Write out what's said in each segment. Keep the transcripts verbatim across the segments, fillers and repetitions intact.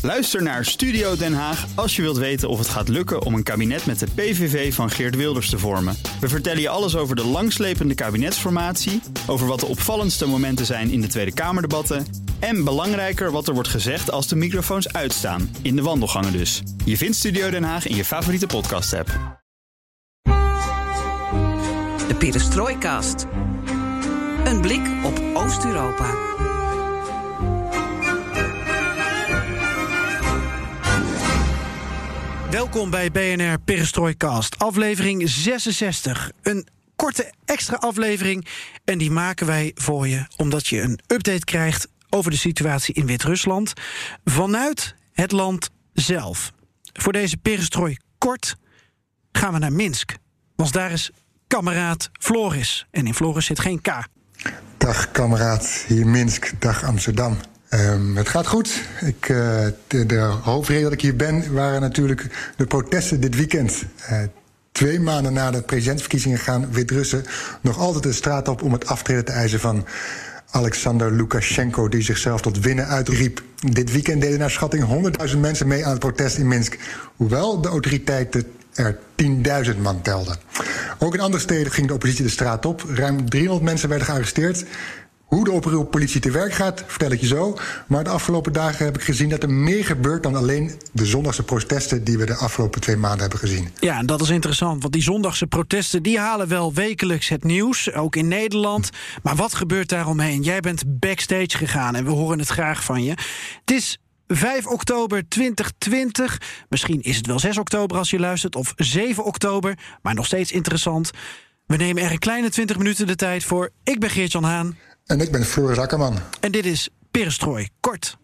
Luister naar Studio Den Haag als je wilt weten of het gaat lukken om een kabinet met de P V V van Geert Wilders te vormen. We vertellen je alles over de langslepende kabinetsformatie, over wat de opvallendste momenten zijn in de Tweede Kamerdebatten en belangrijker wat er wordt gezegd als de microfoons uitstaan, in de wandelgangen dus. Je vindt Studio Den Haag in je favoriete podcast-app. De Perestroikast. Een blik op Oost-Europa. Welkom bij B N R Perestroikast, aflevering zesenzestig. Een korte extra aflevering en die maken wij voor je omdat je een update krijgt over de situatie in Wit-Rusland vanuit het land zelf. Voor deze Perestrooi kort gaan we naar Minsk, want daar is kameraad Floris. En in Floris zit geen K. Dag kameraad, hier Minsk, dag Amsterdam. Um, het gaat goed. Ik, uh, de, de hoofdreden dat ik hier ben waren natuurlijk de protesten dit weekend. Uh, twee maanden na de presidentsverkiezingen gaan Wit-Russen nog altijd de straat op om het aftreden te eisen van Alexander Lukashenko, die zichzelf tot winnen uitriep. Dit weekend deden naar schatting honderdduizend mensen mee aan het protest in Minsk, hoewel de autoriteiten er tienduizend man telden. Ook in andere steden ging de oppositie de straat op. Ruim driehonderd mensen werden gearresteerd. Hoe de oproerpolitie te werk gaat, vertel ik je zo. Maar de afgelopen dagen heb ik gezien dat er meer gebeurt dan alleen de zondagse protesten die we de afgelopen twee maanden hebben gezien. Ja, en dat is interessant, want die zondagse protesten die halen wel wekelijks het nieuws, ook in Nederland. Maar wat gebeurt daaromheen? Jij bent backstage gegaan en we horen het graag van je. Het is vijf oktober twintig twintig. Misschien is het wel zes oktober als je luistert, of zeven oktober, maar nog steeds interessant. We nemen er een kleine twintig minuten de tijd voor. Ik ben Geert-Jan Haan. En ik ben Floris Akkerman. En dit is Perestrooi kort.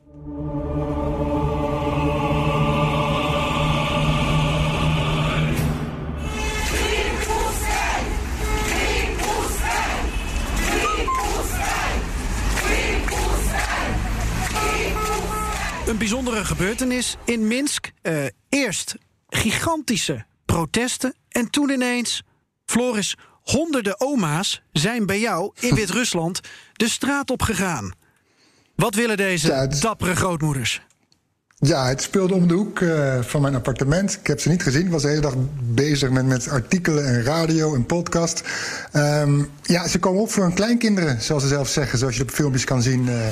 Een bijzondere gebeurtenis in Minsk. Uh, eerst gigantische protesten en toen ineens, Floris, honderden oma's zijn bij jou in Wit-Rusland de straat op gegaan. Wat willen deze ja, het... dappere grootmoeders? Ja, het speelde om de hoek uh, van mijn appartement. Ik heb ze niet gezien. Ik was de hele dag bezig met, met artikelen en radio en podcast. Um, ja, ze komen op voor hun kleinkinderen, zoals ze zelf zeggen. Zoals je op filmpjes kan zien. Uh...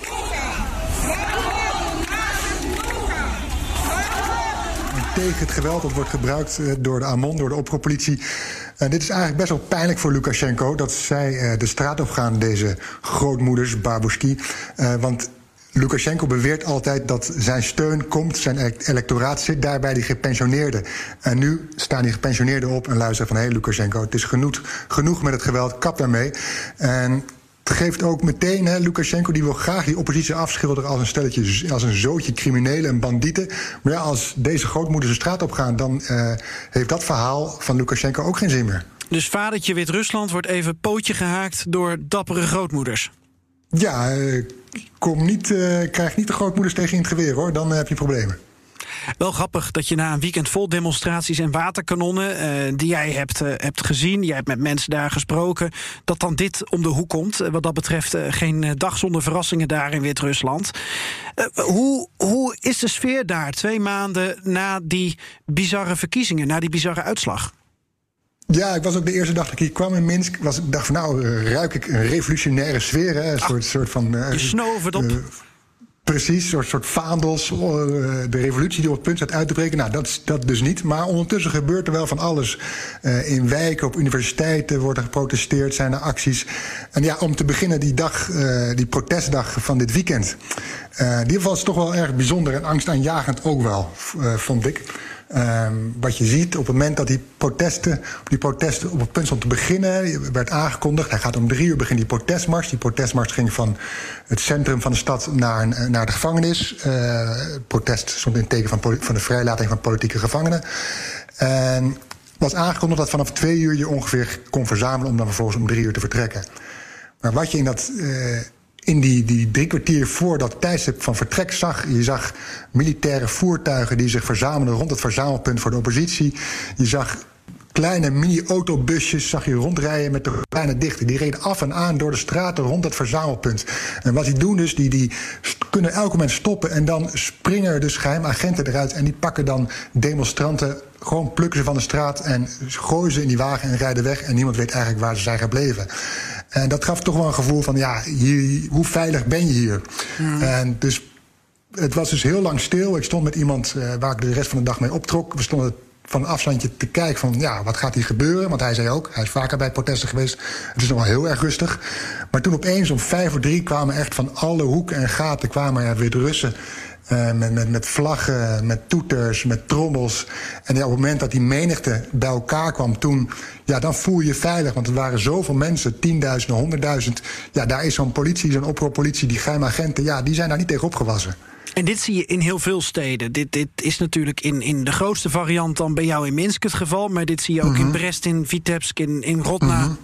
tegen het geweld dat wordt gebruikt door de AMON, door de oproerpolitie. Uh, dit is eigenlijk best wel pijnlijk voor Lukashenko, dat zij uh, de straat op gaan, deze grootmoeders, babushki. Uh, want Lukashenko beweert altijd dat zijn steun komt, zijn electoraat zit daar bij die gepensioneerden. En nu staan die gepensioneerden op en luisteren van, hé hey Lukashenko, het is genoeg, genoeg met het geweld, kap daarmee. En het geeft ook meteen, hè, Lukashenko die wil graag die oppositie afschilderen als een stelletje, als een zootje criminelen en bandieten. Maar ja, als deze grootmoeders de straat op gaan, dan uh, heeft dat verhaal van Lukashenko ook geen zin meer. Dus vadertje Wit-Rusland wordt even pootje gehaakt door dappere grootmoeders. Ja, uh, kom niet, uh, krijg niet de grootmoeders tegen in het geweer, hoor. Dan uh, heb je problemen. Wel grappig dat je na een weekend vol demonstraties en waterkanonnen uh, die jij hebt, uh, hebt gezien, jij hebt met mensen daar gesproken, dat dan dit om de hoek komt. Uh, wat dat betreft uh, geen uh, dag zonder verrassingen daar in Wit-Rusland. Uh, hoe, hoe is de sfeer daar twee maanden na die bizarre verkiezingen, na die bizarre uitslag? Ja, ik was ook de eerste dag dat ik hier kwam in Minsk. Was, ik dacht van nou, ruik ik een revolutionaire sfeer. Hè? Een Ach, soort, soort van. Uh, je snovert op. Uh, Precies, een soort, soort vaandels, uh, de revolutie die op het punt staat uit te breken. Nou, dat, dat dus niet. Maar ondertussen gebeurt er wel van alles. Uh, in wijken, op universiteiten wordt er geprotesteerd, zijn er acties. En ja, om te beginnen die dag, uh, die protestdag van dit weekend. Uh, die was toch wel erg bijzonder en angstaanjagend ook wel, uh, vond ik. Um, wat je ziet op het moment dat die protesten, die protesten op het punt stond te beginnen, werd aangekondigd, hij gaat om drie uur beginnen die protestmars. Die protestmars ging van het centrum van de stad naar, naar de gevangenis. Uh, het protest stond in het teken van, van de vrijlating van politieke gevangenen. En was aangekondigd dat vanaf twee uur je ongeveer kon verzamelen om dan vervolgens om drie uur te vertrekken. Maar wat je in dat Uh, in die, die drie kwartier voor dat tijdstip van vertrek zag, je zag militaire voertuigen die zich verzamelden rond het verzamelpunt voor de oppositie. Je zag kleine mini-autobusjes zag je rondrijden met de gordijnen dicht. Die reden af en aan door de straten rond het verzamelpunt. En wat die doen dus, die, die kunnen elk moment stoppen en dan springen er dus geheimagenten eruit en die pakken dan demonstranten, gewoon plukken ze van de straat en gooien ze in die wagen en rijden weg en niemand weet eigenlijk waar ze zijn gebleven. En dat gaf toch wel een gevoel van, ja, hier, hoe veilig ben je hier? Mm. En dus het was dus heel lang stil. Ik stond met iemand uh, waar ik de rest van de dag mee optrok. We stonden van een afstandje te kijken van, ja, wat gaat hier gebeuren? Want hij zei ook, hij is vaker bij protesten geweest. Het is nog wel heel erg rustig. Maar toen opeens om vijf voor drie kwamen echt van alle hoeken en gaten kwamen er Wit-Russen. Uh, met, met, met vlaggen, met toeters, met trommels. En ja, op het moment dat die menigte bij elkaar kwam, toen, ja, dan voel je je veilig. Want er waren zoveel mensen, tienduizenden, honderdduizend. Ja, daar is zo'n politie, zo'n oproerpolitie, die geheimagenten, ja, die zijn daar niet tegen opgewassen. En dit zie je in heel veel steden. Dit, dit is natuurlijk in, in de grootste variant dan bij jou in Minsk het geval. Maar dit zie je ook mm-hmm. in Brest, in Vitebsk, in, in Rodna. Mm-hmm.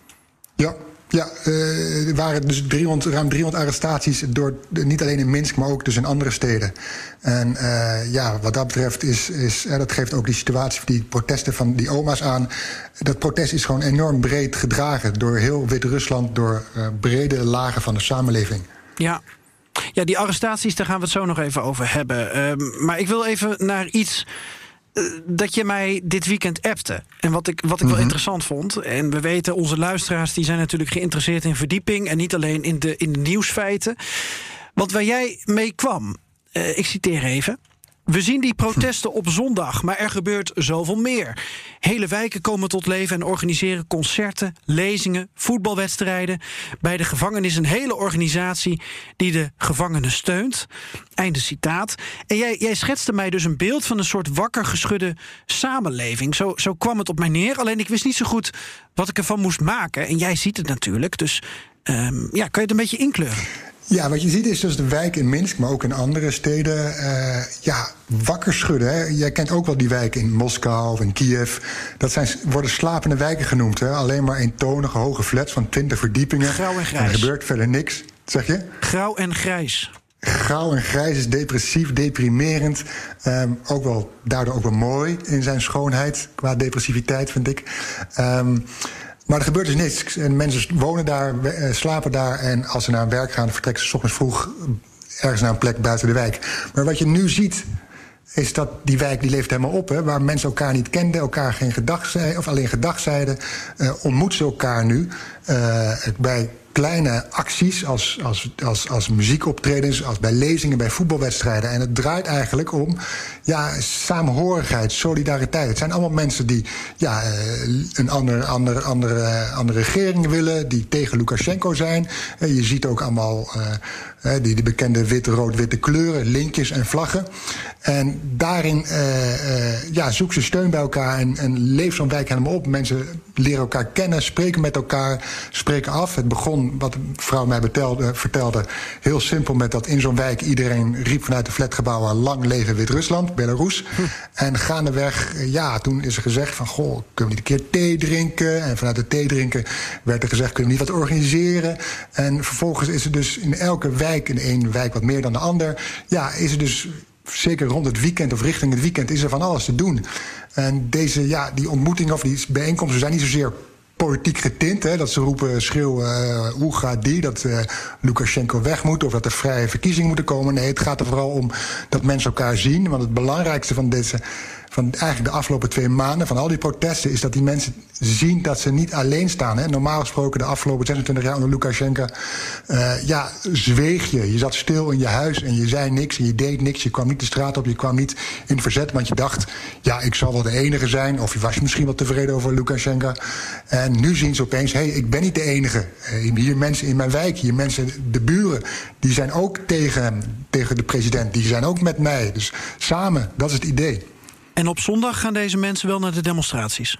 Ja. Ja, uh, er waren dus driehonderd, ruim driehonderd arrestaties, door, niet alleen in Minsk, maar ook dus in andere steden. En uh, ja, wat dat betreft is, is uh, dat geeft ook die situatie, die protesten van die oma's aan. Dat protest is gewoon enorm breed gedragen door heel Wit-Rusland, door uh, brede lagen van de samenleving. Ja. Ja, die arrestaties, daar gaan we het zo nog even over hebben. Uh, maar ik wil even naar iets Uh, dat je mij dit weekend appte. En wat ik, wat ik mm-hmm. wel interessant vond. En we weten, onze luisteraars die zijn natuurlijk geïnteresseerd in verdieping. En niet alleen in de, in de nieuwsfeiten. Want waar jij mee kwam, uh, ik citeer even. We zien die protesten op zondag, maar er gebeurt zoveel meer. Hele wijken komen tot leven en organiseren concerten, lezingen, voetbalwedstrijden. Bij de gevangenis een hele organisatie die de gevangenen steunt. Einde citaat. En jij, jij schetste mij dus een beeld van een soort wakker geschudde samenleving. Zo, zo kwam het op mij neer, alleen ik wist niet zo goed wat ik ervan moest maken. En jij ziet het natuurlijk, dus um, ja, kan je het een beetje inkleuren? Ja, wat je ziet is dus de wijk in Minsk, maar ook in andere steden, uh, ja, wakker schudden. Hè. Jij kent ook wel die wijken in Moskou of in Kiev. Dat zijn, worden slapende wijken genoemd. Hè. Alleen maar eentonige hoge flats van twintig verdiepingen. Grauw en grijs. En er gebeurt verder niks, zeg je? Grauw en grijs. Grauw en grijs is depressief, deprimerend. Um, ook wel, daardoor ook wel mooi in zijn schoonheid, qua depressiviteit, vind ik. Um, Maar er gebeurt dus niks. En mensen wonen daar, slapen daar. En als ze naar werk gaan, vertrekken ze 's ochtends vroeg ergens naar een plek buiten de wijk. Maar wat je nu ziet, is dat die wijk die leeft helemaal op. Hè, waar mensen elkaar niet kenden, elkaar geen gedag zeiden, of alleen gedag zeiden. Uh, ontmoeten ze elkaar nu uh, bij kleine acties als, als, als, als muziekoptredens, als bij lezingen, bij voetbalwedstrijden. En het draait eigenlijk om, ja, samenhorigheid, solidariteit. Het zijn allemaal mensen die, ja, een andere, andere, andere, andere regering willen, die tegen Lukashenko zijn. Je ziet ook allemaal uh, die, die bekende wit-rood-witte kleuren, lintjes en vlaggen. En daarin uh, uh, ja, zoeken ze steun bij elkaar en, en leeft zo'n wijk helemaal op. Mensen leren elkaar kennen, spreken met elkaar, spreken af. Het begon, wat de vrouw mij betelde, vertelde, heel simpel met dat in zo'n wijk iedereen riep vanuit de flatgebouwen: lang leven Wit-Rusland, Belarus. Hm. En gaandeweg, ja, toen is er gezegd van, goh, kunnen we niet een keer thee drinken? En vanuit het thee drinken werd er gezegd, kunnen we niet wat organiseren? En vervolgens is er dus in elke wijk, in één wijk wat meer dan de ander, ja, is er dus, zeker rond het weekend of richting het weekend, is er van alles te doen. En deze, ja, die ontmoetingen of die bijeenkomsten zijn niet zozeer politiek getint, hè, dat ze roepen, schreeuwen, uh, hoe gaat die, dat uh, Lukashenko weg moet of dat er vrije verkiezingen moeten komen. Nee, het gaat er vooral om dat mensen elkaar zien. Want het belangrijkste van deze, van eigenlijk de afgelopen twee maanden, van al die protesten, is dat die mensen zien dat ze niet alleen staan. Hè. Normaal gesproken de afgelopen zesentwintig jaar onder Lukashenko, uh, ja, zweeg je. Je zat stil in je huis en je zei niks en je deed niks. Je kwam niet de straat op, je kwam niet in verzet, want je dacht, ja, ik zal wel de enige zijn. Of je was misschien wel tevreden over Lukashenko. En nu zien ze opeens, hé, hey, ik ben niet de enige. Hier mensen in mijn wijk, hier mensen, de buren, die zijn ook tegen, tegen de president. Die zijn ook met mij. Dus samen, dat is het idee. En op zondag gaan deze mensen wel naar de demonstraties?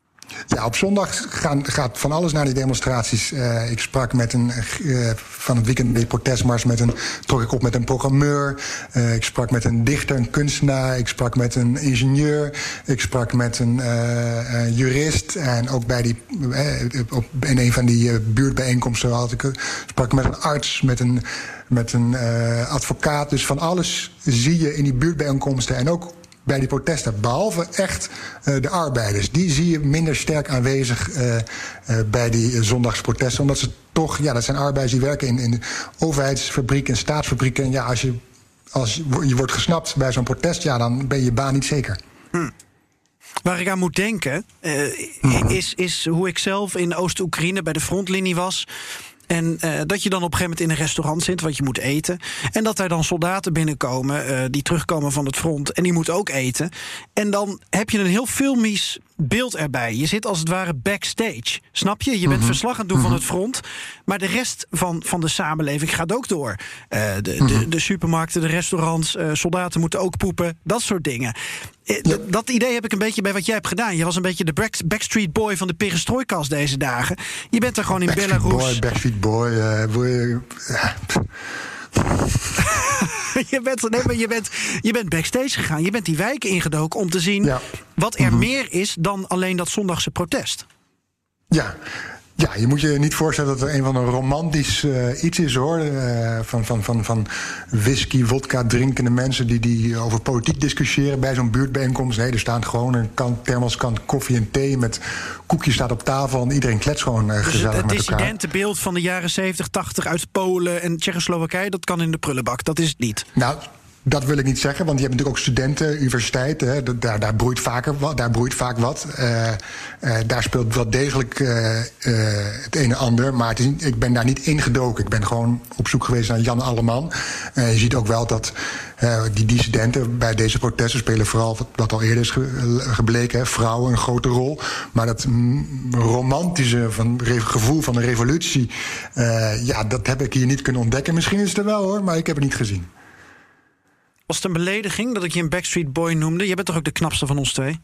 Ja, op zondag gaan, gaat van alles naar die demonstraties. Uh, ik sprak met een, uh, van het weekend de protestmars, met een, trok ik op met een programmeur. Uh, ik sprak met een dichter, een kunstenaar. Ik sprak met een ingenieur. Ik sprak met een uh, uh, jurist. En ook bij die, uh, op, in een van die uh, buurtbijeenkomsten had ik, uh, sprak ik met een arts, met een, met een uh, advocaat. Dus van alles zie je in die buurtbijeenkomsten. En ook bij die protesten. Behalve echt uh, de arbeiders. Die zie je minder sterk aanwezig uh, uh, bij die uh, zondagsprotesten. Omdat ze toch, ja, dat zijn arbeiders die werken in, in overheidsfabrieken en staatsfabrieken. En ja, als je, als je wordt gesnapt bij zo'n protest, ja, dan ben je je baan niet zeker. Hm. Waar ik aan moet denken, uh, is, is hoe ik zelf in Oost-Oekraïne bij de frontlinie was. En uh, dat je dan op een gegeven moment in een restaurant zit, wat je moet eten. En dat er dan soldaten binnenkomen uh, die terugkomen van het front. En die moeten ook eten. En dan heb je een heel filmisch beeld erbij. Je zit als het ware backstage. Snap je? Je bent mm-hmm. verslag aan het doen mm-hmm. van het front. Maar de rest van, van de samenleving gaat ook door. Uh, de, mm-hmm. de, de supermarkten, de restaurants, uh, soldaten moeten ook poepen. Dat soort dingen. Uh, ja. d- dat idee heb ik een beetje bij wat jij hebt gedaan. Je was een beetje de back, Backstreet Boy van de perestrojkas deze dagen. Je bent er gewoon in Backstreet Belarus. Boy, Backstreet Boy. Uh, boy uh, je, bent, nee, maar je, bent, je bent backstage gegaan. Je bent die wijken ingedoken om te zien ja. wat er mm-hmm. meer is dan alleen dat zondagse protest. Ja. Ja, je moet je niet voorstellen dat er een van een romantisch uh, iets is, hoor. Uh, van, van, van, van whisky, vodka drinkende mensen die, die over politiek discussiëren bij zo'n buurtbijeenkomst. Nee, er staat gewoon een kan, thermoskan koffie en thee met koekjes staat op tafel en iedereen klets gewoon uh, dus gezellig het, het met elkaar. Het dissidentenbeeld van de jaren zeventig, tachtig uit Polen en Tsjechoslowakije, dat kan in de prullenbak. Dat is het niet. Nou, dat wil ik niet zeggen, want je hebt natuurlijk ook studenten, universiteiten. Hè, daar, daar, broeit vaker wat, daar broeit vaak wat. Uh, uh, daar speelt wel degelijk uh, uh, het een en ander. Maar het is, ik ben daar niet ingedoken. Ik ben gewoon op zoek geweest naar Jan Alleman. Uh, je ziet ook wel dat uh, die dissidenten bij deze protesten spelen vooral, wat, wat al eerder is ge, gebleken, hè, vrouwen een grote rol. Maar dat mm, romantische van, re, gevoel van een revolutie, uh, ja, dat heb ik hier niet kunnen ontdekken. Misschien is het er wel, hoor, maar ik heb het niet gezien. Was het een belediging dat ik je een Backstreet Boy noemde? Je bent toch ook de knapste van ons twee?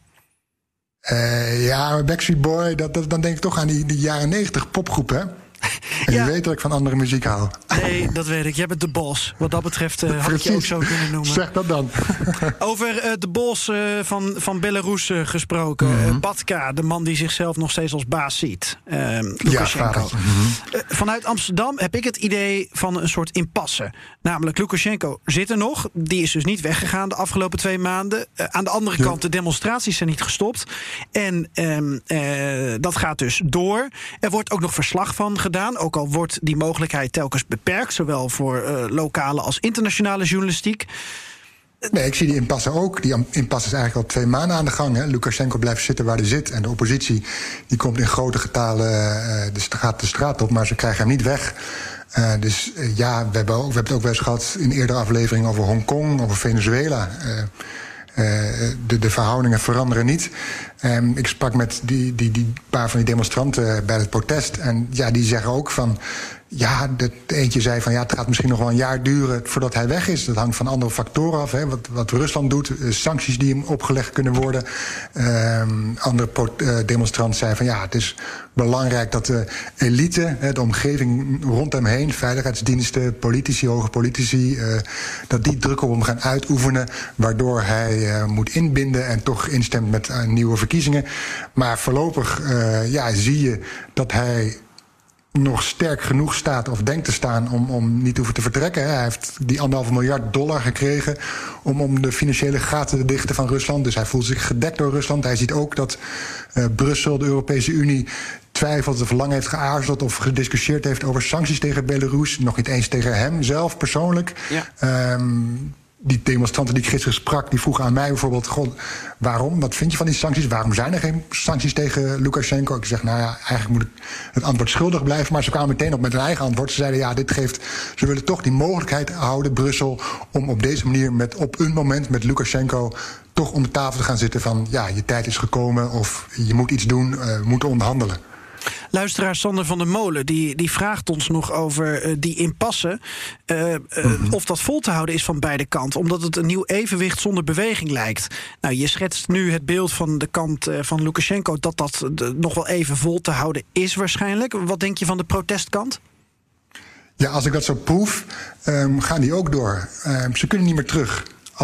Uh, ja, Backstreet Boy, dat, dat, dan denk ik toch aan die, die jaren negentig popgroep, hè? En ja. Je weet dat ik van andere muziek hou. Nee, dat weet ik. Jij bent de boss. Wat dat betreft uh, had ik je ook zo kunnen noemen. Zeg dat dan. Over uh, de boss uh, van, van Belarus uh, gesproken. Mm-hmm. Uh, Batka, de man die zichzelf nog steeds als baas ziet. Uh, Lukashenko. Ja, mm-hmm. uh, vanuit Amsterdam heb ik het idee van een soort impasse. Namelijk, Lukashenko zit er nog. Die is dus niet weggegaan de afgelopen twee maanden. Uh, aan de andere ja. kant, de demonstraties zijn niet gestopt. En uh, uh, dat gaat dus door. Er wordt ook nog verslag van gedaan. Ook al wordt die mogelijkheid telkens beperkt, zowel voor uh, lokale als internationale journalistiek. Nee, ik zie die impasse ook. Die impasse is eigenlijk al twee maanden aan de gang. Hè. Lukashenko blijft zitten waar hij zit. En de oppositie die komt in grote getalen, uh, dus gaat de straat op, maar ze krijgen hem niet weg. Uh, dus uh, ja, we hebben, ook, we hebben het ook wel eens gehad in eerdere afleveringen over Hongkong, over Venezuela. Uh, Uh, de, de verhoudingen veranderen niet. Um, ik sprak met die, die, die paar van die demonstranten bij het protest. En ja, die zeggen ook van, ja, de, de eentje zei van, ja, het gaat misschien nog wel een jaar duren voordat hij weg is. Dat hangt van andere factoren af. Hè. Wat, wat Rusland doet, uh, sancties die hem opgelegd kunnen worden. Um, andere pro- uh, demonstrant zei van, ja, het is belangrijk dat de elite, hè, de omgeving rond hem heen, veiligheidsdiensten, politici, hoge politici, uh, dat die druk op hem gaan uitoefenen, waardoor hij uh, moet inbinden en toch instemt met uh, nieuwe verkiezingen. Maar voorlopig uh, ja, zie je dat hij nog sterk genoeg staat of denkt te staan om, om niet te hoeven te vertrekken. Hij heeft die anderhalve miljard dollar gekregen om, om de financiële gaten te dichten van Rusland. Dus hij voelt zich gedekt door Rusland. Hij ziet ook dat uh, Brussel, de Europese Unie, twijfelt of lang heeft geaarzeld of gediscussieerd heeft over sancties tegen Belarus. Nog niet eens tegen hem zelf persoonlijk. Ja. Um, Die demonstranten die ik gisteren sprak, die vroegen aan mij bijvoorbeeld, God, waarom? Wat vind je van die sancties? Waarom zijn er geen sancties tegen Lukashenko? Ik zeg, nou ja, eigenlijk moet ik het antwoord schuldig blijven. Maar ze kwamen meteen op met hun eigen antwoord. Ze zeiden, ja, dit geeft, ze willen toch die mogelijkheid houden, Brussel, om op deze manier met, op een moment met Lukashenko toch om de tafel te gaan zitten van, ja, je tijd is gekomen of je moet iets doen, uh, we moeten onderhandelen. Luisteraar Sander van der Molen die, die vraagt ons nog over uh, die impasse. Uh, uh, mm-hmm. Of dat vol te houden is van beide kanten. Omdat het een nieuw evenwicht zonder beweging lijkt. Nou, je schetst nu het beeld van de kant uh, van Lukashenko dat dat de, nog wel even vol te houden is waarschijnlijk. Wat denk je van de protestkant? Ja, als ik dat zo proef, um, gaan die ook door. Um, ze kunnen niet meer terug. Als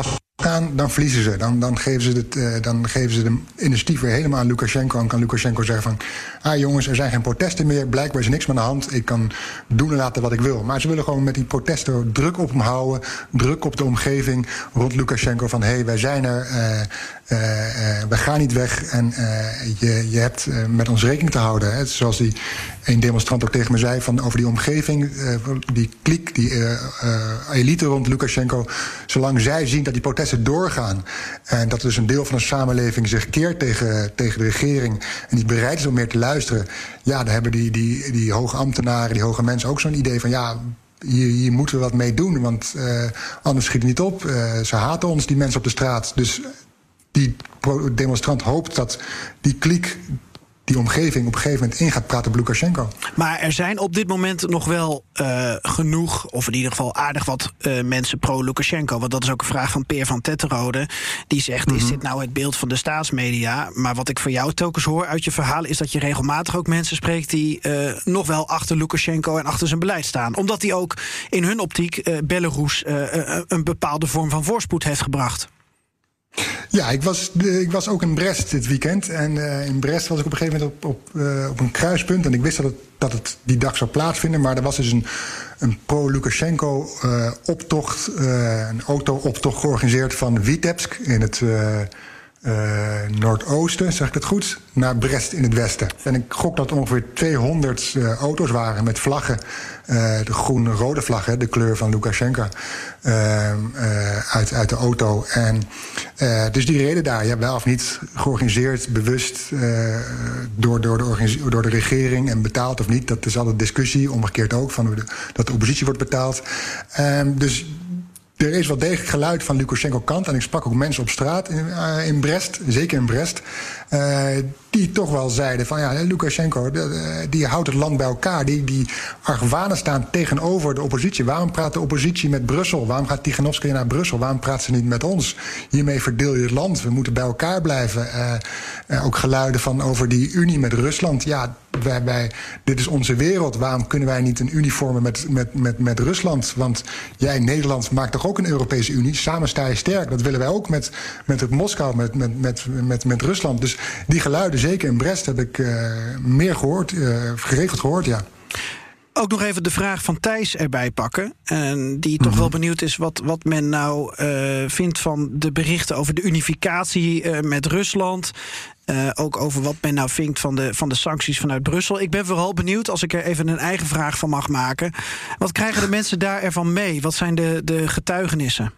doorgaan, dan verliezen ze. Dan, dan, geven ze het, uh, dan geven ze de initiatief weer helemaal aan Lukasjenko. En kan Lukasjenko zeggen van, ah jongens, er zijn geen protesten meer. Blijkbaar is er niks meer aan de hand. Ik kan doen en laten wat ik wil. Maar ze willen gewoon met die protesten druk op hem houden. Druk op de omgeving rond Lukasjenko. Van, hé, hey, wij zijn er. Uh, uh, uh, wij gaan niet weg. En uh, je, je hebt uh, met ons rekening te houden. Hè. Zoals die een demonstrant ook tegen me zei van over die omgeving, uh, die kliek, die uh, uh, elite rond Lukasjenko. Zolang zij zien dat die protesten doorgaan en dat dus een deel van de samenleving zich keert tegen, tegen de regering en niet bereid is om meer te luisteren, ja, dan hebben die, die, die hoge ambtenaren, die hoge mensen ook zo'n idee van ja, hier, hier moeten we wat mee doen, want uh, anders schiet het niet op. Uh, ze haten ons, die mensen op de straat. Dus die demonstrant hoopt dat die kliek, die omgeving op een gegeven moment in gaat praten op Lukasjenko. Maar er zijn op dit moment nog wel uh, genoeg, of in ieder geval aardig wat uh, mensen pro-Lukasjenko. Want dat is ook een vraag van Peer van Tetterode. Die zegt, mm-hmm. is dit nou het beeld van de staatsmedia? Maar wat ik van jou telkens hoor uit je verhaal is dat je regelmatig ook mensen spreekt die uh, nog wel achter Lukasjenko en achter zijn beleid staan. Omdat hij ook in hun optiek uh, Belarus uh, uh, een bepaalde vorm van voorspoed heeft gebracht. Ja, ik was, ik was ook in Brest dit weekend. En uh, in Brest was ik op een gegeven moment op, op, uh, op een kruispunt. En ik wist dat het, dat het die dag zou plaatsvinden. Maar er was dus een, een pro-Lukasjenko uh, optocht, uh, een auto-optocht georganiseerd van Vitebsk in het uh, uh, noordoosten, zeg ik het goed, naar Brest in het westen. En ik gok dat ongeveer tweehonderd uh, auto's waren met vlaggen. Uh, de groen-rode vlag, hè, de kleur van Lukasjenko, uh, uh, uit, uit de auto. En uh, dus die reden daar, ja, wel of niet georganiseerd, bewust uh, door, door, de organis- door de regering en betaald of niet. Dat is altijd discussie, omgekeerd ook, van de, dat de oppositie wordt betaald. Um, dus er is wel degelijk geluid van Lukasjenko-kant. En ik sprak ook mensen op straat in, uh, in Brest, zeker in Brest, uh, die toch wel zeiden van ja, Lukasjenko, de, die houdt het land bij elkaar. Die, die argwanen staan tegenover de oppositie. Waarom praat de oppositie met Brussel? Waarom gaat Tichanovskaya naar Brussel? Waarom praat ze niet met ons? Hiermee verdeel je het land. We moeten bij elkaar blijven. Uh, uh, ook geluiden van over die unie met Rusland. Ja, wij, wij, dit is onze wereld. Waarom kunnen wij niet een unie vormen met, met, met, met Rusland? Want jij, Nederland, maakt toch ook een Europese Unie? Samen sta je sterk. Dat willen wij ook met, met het Moskou, met, met, met, met, met Rusland. Dus die geluiden, zeker in Brest, heb ik uh, meer gehoord, uh, geregeld gehoord, ja. Ook nog even de vraag van Thijs erbij pakken. En die toch mm-hmm. wel benieuwd is wat, wat men nou uh, vindt van de berichten over de unificatie uh, met Rusland. Uh, ook over wat men nou vindt van de, van de sancties vanuit Brussel. Ik ben vooral benieuwd, als ik er even een eigen vraag van mag maken. Wat krijgen de mensen daar ervan mee? Wat zijn de, de getuigenissen?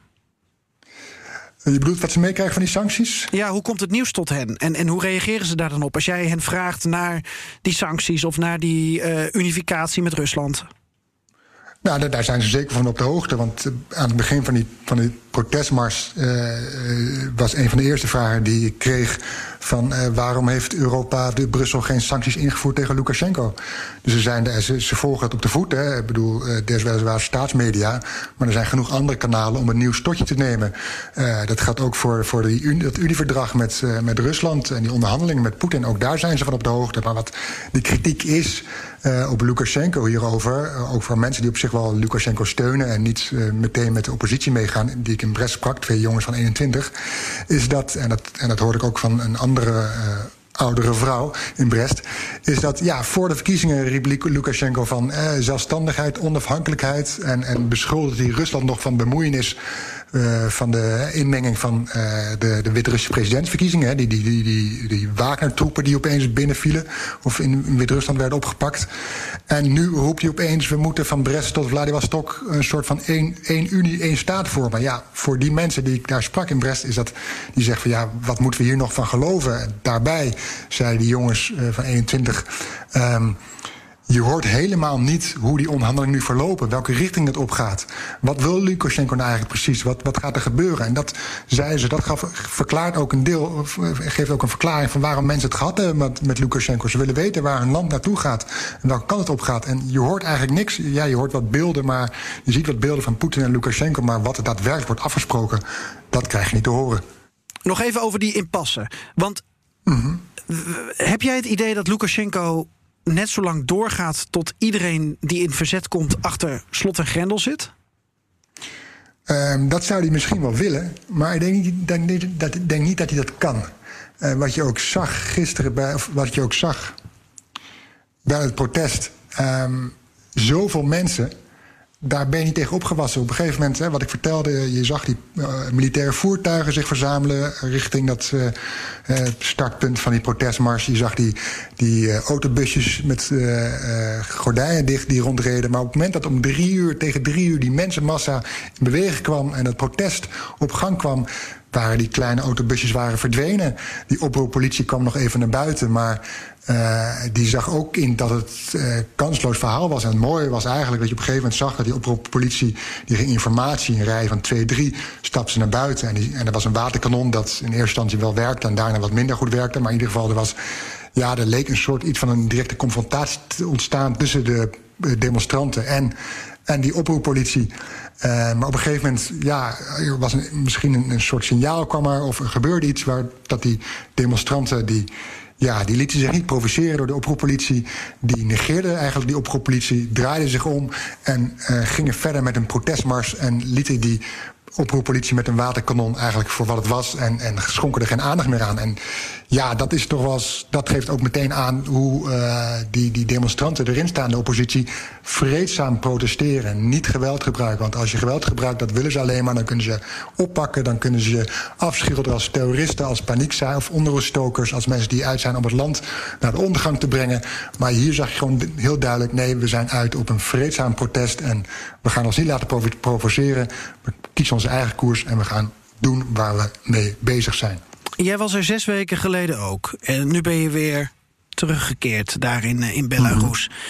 Je bedoelt wat ze meekrijgen van die sancties? Ja, hoe komt het nieuws tot hen? En, en hoe reageren ze daar dan op? Als jij hen vraagt naar die sancties of naar die uh, unificatie met Rusland? Nou, daar zijn ze zeker van op de hoogte. Want aan het begin van die, van die protestmars uh, was een van de eerste vragen die ik kreeg van uh, waarom heeft Europa, de Brussel, geen sancties ingevoerd tegen Lukasjenko? Dus ze, zijn de, ze, ze volgen het op de voet. Hè. Ik bedoel, uh, er is weliswaar staatsmedia, maar er zijn genoeg andere kanalen om een nieuw stotje te nemen. Uh, dat gaat ook voor, voor die uni, dat Unieverdrag met, uh, met Rusland en die onderhandelingen met Poetin. Ook daar zijn ze van op de hoogte. Maar wat de kritiek is uh, op Lukasjenko hierover, uh, ook voor mensen die op zich wel Lukasjenko steunen en niet uh, meteen met de oppositie meegaan, die ik in Brest sprak, twee jongens van eenentwintig, is dat, en dat, en dat hoorde ik ook van een andere uh, oudere vrouw in Brest, is dat ja, voor de verkiezingen riep Lukasjenko van uh, zelfstandigheid, onafhankelijkheid en, en beschuldigde hij Rusland nog van bemoeienis Uh, van de inmenging van uh, de, de Wit-Russische presidentsverkiezingen. Hè, die, die, die, die, die Wagner-troepen die opeens binnenvielen of in, in Wit-Rusland werden opgepakt. En nu roept hij opeens, we moeten van Brest tot Vladivostok een soort van één, één unie, één staat vormen. Ja, voor die mensen die ik daar sprak in Brest is dat, die zeggen van ja, wat moeten we hier nog van geloven? En daarbij zeiden die jongens uh, van eenentwintig... Um, Je hoort helemaal niet hoe die onderhandelingen nu verlopen, welke richting het opgaat. Wat wil Lukasjenko nou eigenlijk precies? Wat, wat gaat er gebeuren? En dat zeiden ze, dat gaf, verklaart ook een deel, geeft ook een verklaring van waarom mensen het gehad hebben met, met Lukasjenko. Ze willen weten waar hun land naartoe gaat en welke kant het op gaat. En je hoort eigenlijk niks. Ja, je hoort wat beelden, maar je ziet wat beelden van Poetin en Lukasjenko, maar wat er daadwerkelijk wordt afgesproken, dat krijg je niet te horen. Nog even over die impasse. Want mm-hmm. heb jij het idee dat Lukasjenko net zo lang doorgaat tot iedereen die in verzet komt achter slot en grendel zit? Um, dat zou hij misschien wel willen, maar ik denk niet, denk, dat, denk niet dat hij dat kan. Uh, wat je ook zag gisteren, bij, of wat je ook zag bij het protest. Um, zoveel mensen, daar ben je niet tegen opgewassen. Op een gegeven moment, hè, wat ik vertelde, je zag die uh, militaire voertuigen zich verzamelen richting dat uh, uh, startpunt van die protestmars. Je zag die, die uh, autobusjes met uh, uh, gordijnen dicht die rondreden. Maar op het moment dat om drie uur, tegen drie uur, die mensenmassa in beweging kwam en het protest op gang kwam, waren die kleine autobusjes waren verdwenen. Die oproeppolitie kwam nog even naar buiten, maar uh, die zag ook in dat het uh, kansloos verhaal was. En het mooie was eigenlijk dat je op een gegeven moment zag dat die oproeppolitie, die ging informatie in een rij van twee, drie, stapte ze naar buiten. En, die, en er was een waterkanon dat in eerste instantie wel werkte en daarna wat minder goed werkte. Maar in ieder geval, er was, ja, er leek een soort iets van een directe confrontatie te ontstaan tussen de demonstranten en, en die oproeppolitie. Uh, maar op een gegeven moment, ja, er was een, misschien een, een soort signaal kwam er, of er gebeurde iets waar dat die demonstranten, die, ja, die lieten zich niet provoceren door de oproeppolitie. Die negeerden eigenlijk die oproeppolitie, draaiden zich om en uh, gingen verder met een protestmars en lieten die oproeppolitie met een waterkanon eigenlijk voor wat het was en, en schonken er geen aandacht meer aan. En ja, dat is toch wel eens, dat geeft ook meteen aan hoe uh, die, die demonstranten erin staan, de oppositie, vreedzaam protesteren, niet geweld gebruiken. Want als je geweld gebruikt, dat willen ze alleen maar, dan kunnen ze oppakken, dan kunnen ze je afschilderen als terroristen, als paniekzaai of onruststokers, als mensen die uit zijn om het land naar de ondergang te brengen. Maar hier zag je gewoon heel duidelijk, nee, we zijn uit op een vreedzaam protest en we gaan ons niet laten provo- provoceren. We kiezen onze eigen koers en we gaan doen waar we mee bezig zijn. Jij was er zes weken geleden ook. En nu ben je weer teruggekeerd daar in, in Belarus. Mm-hmm.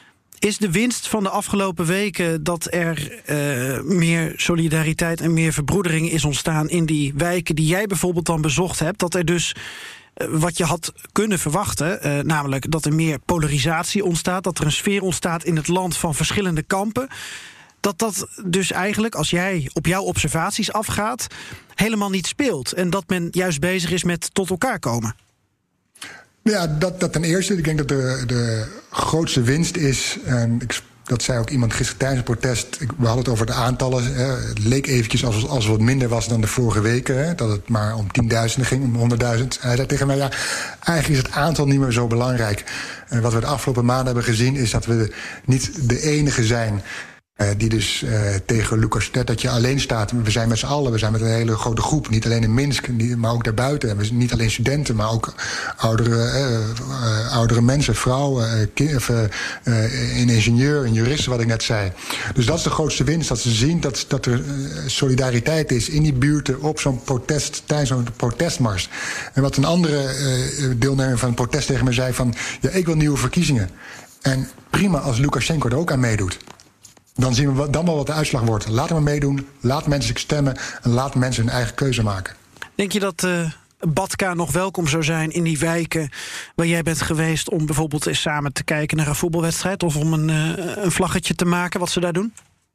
Is de winst van de afgelopen weken dat er uh, meer solidariteit en meer verbroedering is ontstaan in die wijken die jij bijvoorbeeld dan bezocht hebt, dat er dus uh, wat je had kunnen verwachten, uh, namelijk dat er meer polarisatie ontstaat, dat er een sfeer ontstaat in het land van verschillende kampen, dat dat dus eigenlijk, als jij op jouw observaties afgaat, helemaal niet speelt. En dat men juist bezig is met tot elkaar komen. Ja, dat, dat ten eerste. Ik denk dat de, de grootste winst is, en ik, dat zei ook iemand gisteren tijdens het protest, ik, we hadden het over de aantallen. Hè, het leek eventjes als, als het wat minder was dan de vorige weken. Hè, dat het maar om tienduizenden ging, om honderdduizend. Hij zei tegen mij, ja, eigenlijk is het aantal niet meer zo belangrijk. En wat we de afgelopen maanden hebben gezien is dat we niet de enige zijn Uh, die dus uh, tegen Lucas, dat je alleen staat. We zijn met z'n allen, we zijn met een hele grote groep. Niet alleen in Minsk, maar ook daarbuiten. En we zijn niet alleen studenten, maar ook oudere, uh, uh, oudere mensen, vrouwen, uh, kind, of, uh, uh, een ingenieur, een jurist, wat ik net zei. Dus dat is de grootste winst, dat ze zien dat, dat er uh, solidariteit is in die buurten op zo'n protest, tijdens zo'n protestmars. En wat een andere uh, deelnemer van het protest tegen me zei van, ja, ik wil nieuwe verkiezingen. En prima als Lukasjenko er ook aan meedoet. Dan zien we dan wel wat de uitslag wordt. Laat hem meedoen, laat mensen zich stemmen en laat mensen hun eigen keuze maken. Denk je dat uh, Batka nog welkom zou zijn in die wijken waar jij bent geweest om bijvoorbeeld eens samen te kijken naar een voetbalwedstrijd of om een, uh, een vlaggetje te maken, wat ze daar doen?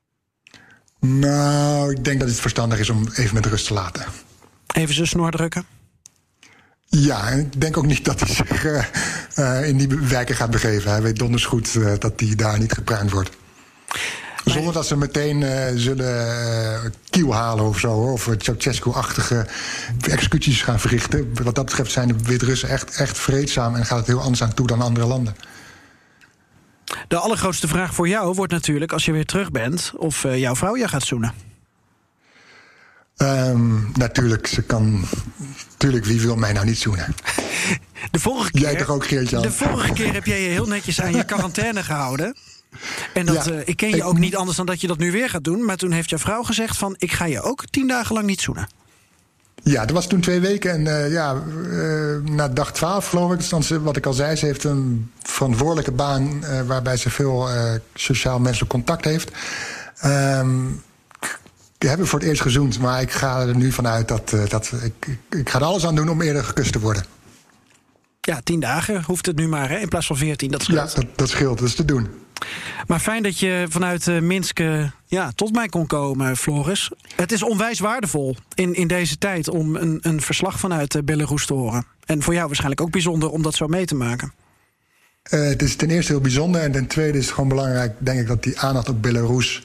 Nou, ik denk dat het verstandig is om even met rust te laten. Even zijn snor drukken? Ja, en ik denk ook niet dat hij zich uh, uh, in die wijken gaat begeven. Hij weet donders goed uh, dat hij daar niet gepruimd wordt. Zonder dat ze meteen uh, zullen uh, kiel halen of zo, hoor, of Ceausescu-achtige executies gaan verrichten. Wat dat betreft zijn de Wit-Russen echt, echt vreedzaam en gaat het heel anders aan toe dan andere landen. De allergrootste vraag voor jou wordt natuurlijk, als je weer terug bent, of uh, jouw vrouw je gaat zoenen. Um, natuurlijk, ze kan. Tuurlijk, wie wil mij nou niet zoenen? De vorige keer, Jij toch ook, Geert-Jan? De vorige keer heb jij je heel netjes aan je quarantaine gehouden. En dat, ja, uh, ik ken je ik, ook niet anders dan dat je dat nu weer gaat doen. Maar toen heeft jouw vrouw gezegd van, ik ga je ook tien dagen lang niet zoenen. Ja, dat was toen twee weken. En uh, ja, uh, na dag twaalf geloof ik, dan ze, wat ik al zei, ze heeft een verantwoordelijke baan uh, waarbij ze veel uh, sociaal-menselijk contact heeft. Um, we hebben voor het eerst gezoend, maar ik ga er nu vanuit dat, uh, dat ik, ik, ik ga er alles aan doen om eerder gekust te worden. Ja, tien dagen hoeft het nu maar, hè, in plaats van veertien. Dat scheelt. Ja, dat, dat scheelt, dat is te doen. Maar fijn dat je vanuit uh, Minsk uh, ja, tot mij kon komen, Floris. Het is onwijs waardevol in, in deze tijd om een, een verslag vanuit uh, Belarus te horen. En voor jou waarschijnlijk ook bijzonder om dat zo mee te maken. Uh, het is ten eerste heel bijzonder. En ten tweede is het gewoon belangrijk, denk ik, dat die aandacht op Belarus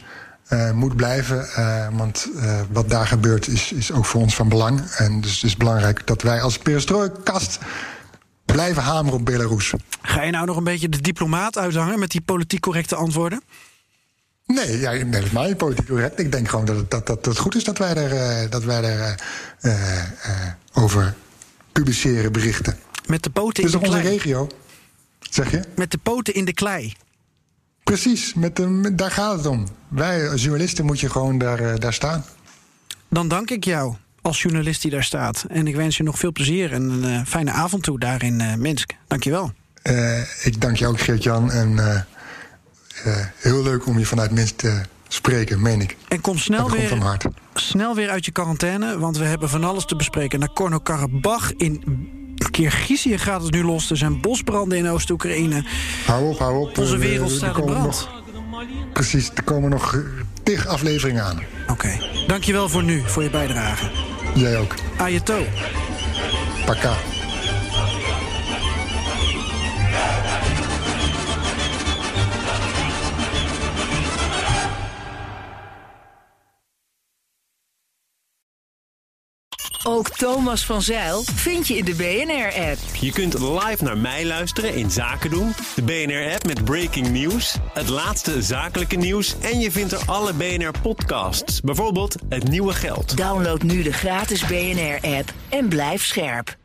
uh, moet blijven. Uh, want uh, wat daar gebeurt is, is ook voor ons van belang. En dus het is belangrijk dat wij als Perestrojkast blijven hameren op Belarus. Ga je nou nog een beetje de diplomaat uithangen met die politiek correcte antwoorden? Nee, ja, nee, dat is maar niet politiek correct. Ik denk gewoon dat het, dat, dat het goed is dat wij er, uh, dat wij er uh, uh, over publiceren, berichten. Met de poten in de klei. Dat is onze regio. Zeg je? Met de poten in de klei. Precies, met de, met, daar gaat het om. Wij als journalisten moet je gewoon daar, uh, daar staan. Dan dank ik jou als journalist die daar staat. En ik wens je nog veel plezier en een uh, fijne avond toe daar in uh, Minsk. Dank je wel. Uh, ik dank je ook, Geert-Jan. En uh, uh, heel leuk om je vanuit Minsk te spreken, meen ik. En kom snel weer, van hart. snel weer uit je quarantaine, want we hebben van alles te bespreken. Nagorno-Karabach, in Kirgizië gaat het nu los. Er zijn bosbranden in Oost-Oekraïne. Hou op, hou op. Onze wereld uh, staat in brand. Nog, precies, er komen nog uh, tig afleveringen aan. Oké, okay. Dankjewel voor nu, voor je bijdrage. Jij ook. Ajeto. Paka. Ook Thomas van Zijl vind je in de B N R-app. Je kunt live naar mij luisteren in Zaken doen, de B N R-app met breaking news, het laatste zakelijke nieuws en je vindt er alle B N R-podcasts, bijvoorbeeld Het Nieuwe Geld. Download nu de gratis B N R-app en blijf scherp.